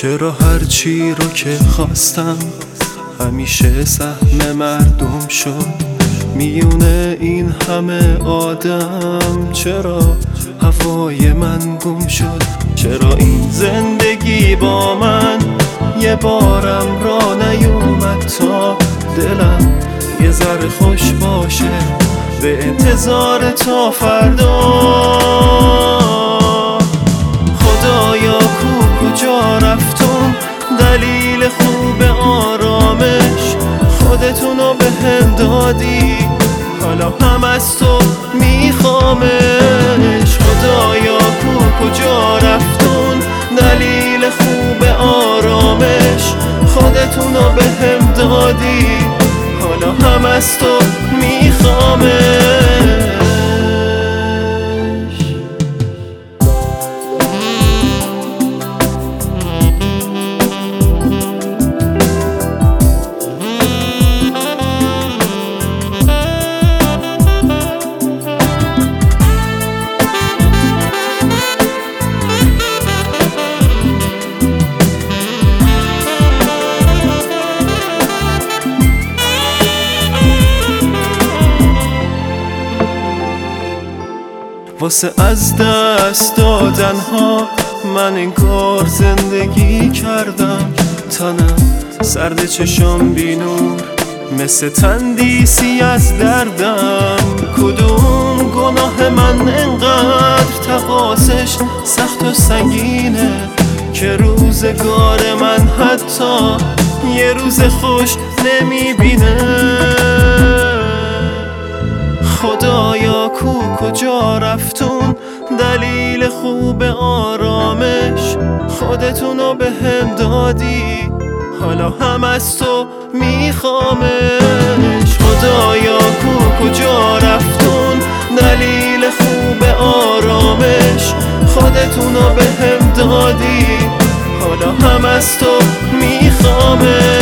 چرا هرچی رو که خواستم همیشه سهم مردم شد؟ میونه این همه آدم چرا هوای من گم شد؟ چرا این زندگی با من یه بارم را نیومد تا دلم یه ذره خوش باشه به انتظار تا فردا؟ خدایا کجا رفتم دلیل خوب آرامش؟ خودتونو به هم دادی حالا هم از تو میخوامش. خدایا کجا رفتون دلیل خوب آرامش؟ خودتونو به هم دادی حالا هم از تو میخوامش. واسه از دست دادن ها من انگار زندگی کردم، تنم سرد چشام بی نور مثل تندیسی از دردم. کدوم گناه من انقدر تقاسش سخت و سنگینه که روزگار من حتی یه روز خوش نمیبینه؟ خدایا کجا رفتون دلیل خوب آرامش؟ خودتونو به هم دادی حالا هم از تو میخوامش. خدایا کجا رفتون دلیل خوب آرامش؟ خودتونو به هم دادی حالا هم از تو میخوامش.